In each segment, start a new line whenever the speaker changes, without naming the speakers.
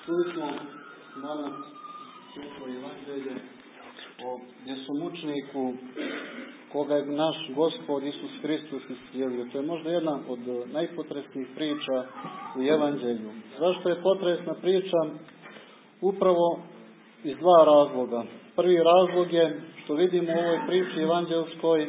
Čuli smo danas Sveto Evanđelje o bjesomučniku koga je naš Gospod Isus Hristos iscijelio. To je možda jedna od najpotresnijih priča u Evanđelju. Zašto je potresna priča? Upravo iz dva razloga. Prvi razlog je što vidimo u ovoj priči evanđelskoj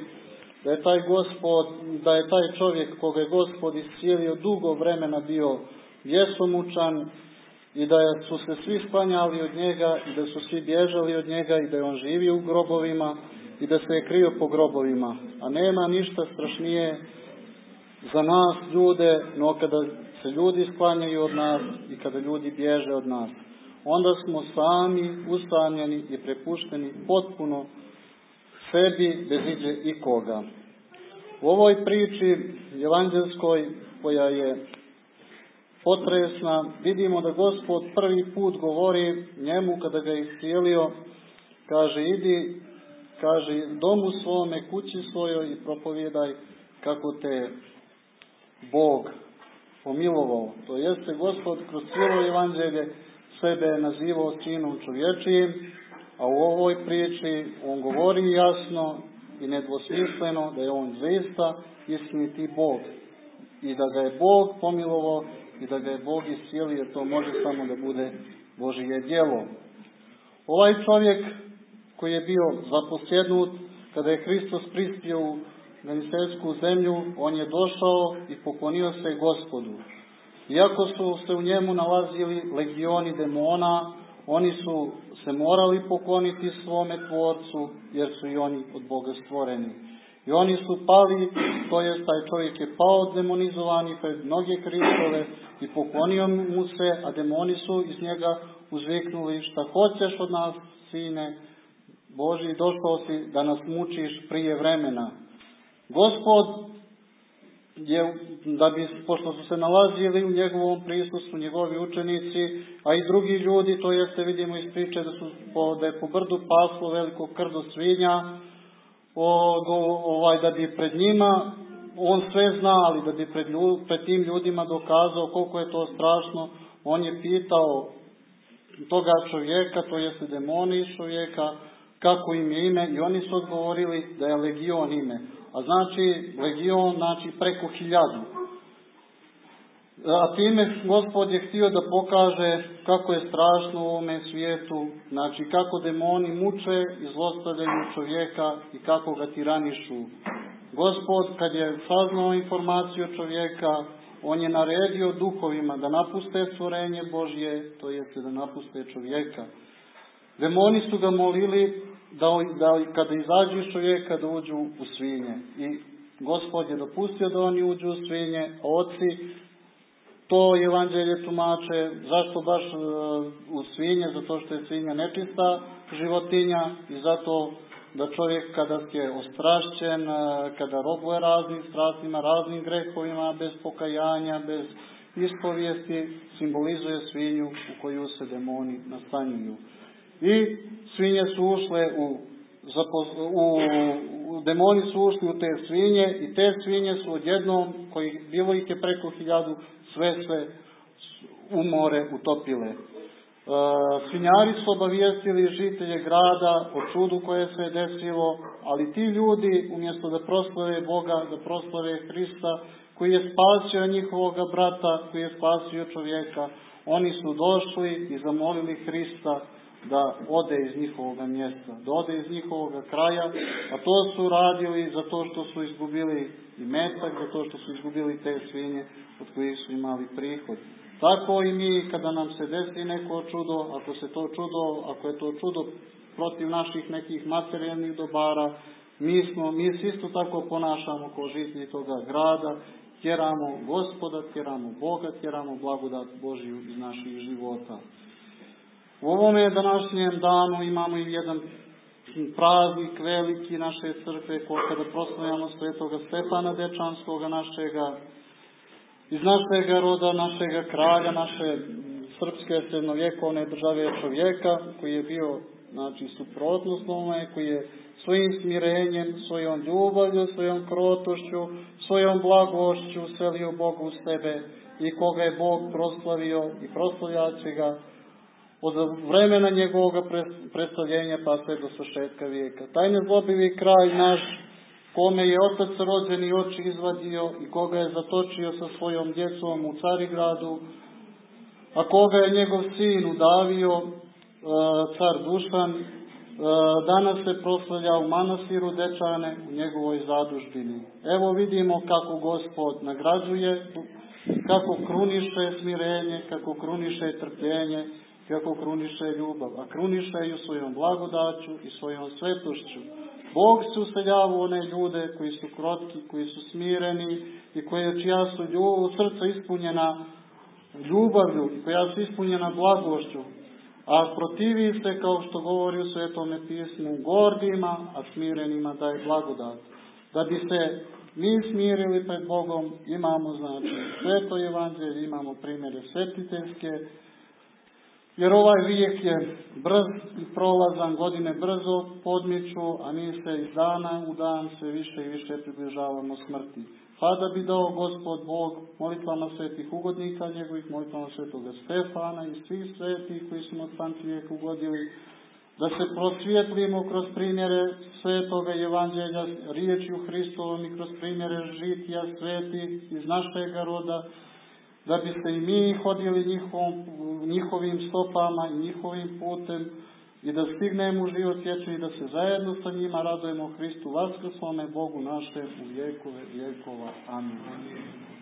da je taj čovjek koga je Gospod iscijelio dugo vremena bio bjesomučan i da su se svi sklanjali od njega i da su svi bježali od njega i da je on živio u grobovima i da se je krio po grobovima. A nema ništa strašnije za nas ljude, no kada se ljudi sklanjaju od nas i kada ljudi bježe od nas. Onda smo sami usamljeni i prepušteni potpuno sebi bez iđe ikoga. U ovoj priči evanđelskoj koja je potresna, vidimo da Gospod prvi put govori njemu kada ga je iscijelio, kaže idi, kaže domu svome, kući svojoj i propovjedaj kako te Bog pomilovao. To jeste Gospod kroz cijelo evanđelje sebe je nazivao sinom čovječijim, a u ovoj priči on govori jasno i nedvosmisleno da je on zaista istiniti Bog i da ga je Bog pomilovao i da ga je Bog iscijelio, to može samo da bude Božje djelo. Ovaj čovjek koji je bio zaposjednut kada je Hristos prispio u Galilejsku zemlju, on je došao i poklonio se Gospodu. Iako su se u njemu nalazili legioni demona, oni su se morali pokloniti svome tvorcu, jer su i oni od Boga stvoreni. I oni su pali, to jest taj čovjek je pao demonizovani pred noge Hristove i poklonio mu se, a demoni su iz njega uzviknuli: šta hoćeš od nas, sine Božji, došao si da nas mučiš prije vremena. Gospod je, pošto su se nalazili u njegovom prisustvu, njegovi učenici, a i drugi ljudi, to jeste vidimo iz priče da je po brdu paslo veliko krdo svinja, da bi pred njima, on sve zna, ali da bi pred tim ljudima dokazao koliko je to strašno, on je pitao toga čovjeka, to jeste demoni iz čovjeka, kako im je ime, i oni su odgovorili da je legion ime. A znači, legion znači preko 1000. A time Gospod je htio da pokaže kako je strašno u ovome svijetu, znači kako demoni muče i zlostavljaju čovjeka i kako ga tiranišu. Gospod, kad je saznao informaciju čovjeka, on je naredio duhovima da napuste stvorenje Božje, to jeste da napuste čovjeka. Demoni su ga molili da kada izađu iz čovjeka da uđu u svinje. I Gospod je dopustio da oni uđu u svinje, a oci to evanđelje tumače, zašto baš u svinje, zato što je svinja nečista životinja i zato da čovjek kada je ostrašćen, kada robuje raznim strastima, raznim grehovima, bez pokajanja, bez ispovijesti, simbolizuje svinju u koju se demoni nastanjuju. I svinje su ušle demoni su ušli u te svinje i te svinje su odjednom, koji bilo ih je preko 1000, sve u more utopile. Svinjari su obavijestili žitelje grada o čudu koje se je desilo, ali ti ljudi umjesto da proslave Boga, da proslave Hrista koji je spasio njihovoga brata, koji je spasio čovjeka, oni su došli i zamolili Hrista da ode iz njihovoga mjesta, da ode iz njihovoga kraja, a to su radili zato što su izgubili imetak, zato što su izgubili te svinje od kojih su imali prihod. Tako i mi, kada nam se desi neko čudo, ako je to čudo protiv naših nekih materijalnih dobara, mi se isto tako ponašamo kao žitelji toga grada, tjeramo Gospoda, tjeramo Boga, tjeramo blagodat Božju iz naših života. U ovome današnjem danu imamo i jedan praznik veliki naše crkve, kada proslavljamo svetoga Stefana Dečanskoga, iz našega roda, našega kralja, naše srpske srednjovjekovne države čovjeka, koji je bio, suprotnost onome, koji je svojim smirenjem, svojom ljubavlju, svojom krotošću, svojom blagošću selio Bogu u sebe i koga je Bog proslavio i proslavljaće ga od vremena njegovog predstavljenja pa sve do svršetka vijeka. Taj nezlobivi kralj naš, kome je Otac rođeni oči izvadio i koga je zatočio sa svojom djecom u Carigradu, a koga je njegov sin udavio, car Dušan, danas se proslavlja u manastiru Dečane u njegovoj zadužbini. Evo vidimo kako Gospod nagrađuje, kako kruniše smirenje, kako kruniše trpljenje, kako kruniše ljubav, a kruniše ju svojom blagodaću i svojom svetošću. Bog se useljava u one ljude koji su krotki, koji su smireni i čija su srca ispunjena ljubavlju i koja su ispunjena blagošću, a protivi se, kao što govori u Svetome pismu, gordima, a smirenima daje blagodat. Da bi se mi smirili pred Bogom, imamo sveto evanđelje, imamo primjere svetiteljske, jer ovaj vijek je brz i prolazan, godine brzo podmiču, a mi se iz dana u dan sve više i više približavamo smrti. Pa da bi dao Gospod Bog molitvama svetih ugodnika njegovih, molitvama svetoga Stefana i svih svetih koji smo od pamtivijek ugodili, da se prosvijetlimo kroz primjere svetoga evanđelja, riječju Hristovom i kroz primjere žitija svetih iz našega roda, da bi se i mi hodili njihovim stopama i njihovim putem i da stignemo u život vječni i da se zajedno sa njima radujemo Hristu vaskrslome Bogu našem u vjekove vjekova. Amin.